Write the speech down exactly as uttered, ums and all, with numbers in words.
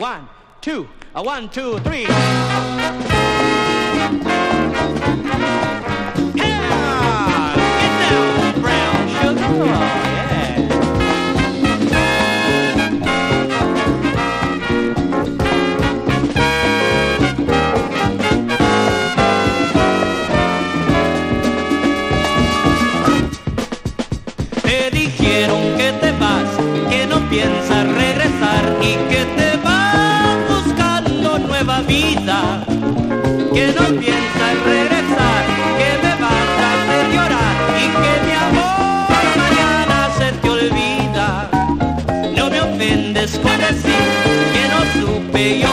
One, two, a one, two, three. Yeah! Get down, brown sugar. Oh, yeah. Te dijeron que te vas, que no piensas regresar y que te vas buscando nueva vida, que no piensas regresar, que me vas a hacer llorar y que mi amor mañana se te olvida. No me ofendes con decir que no supe yo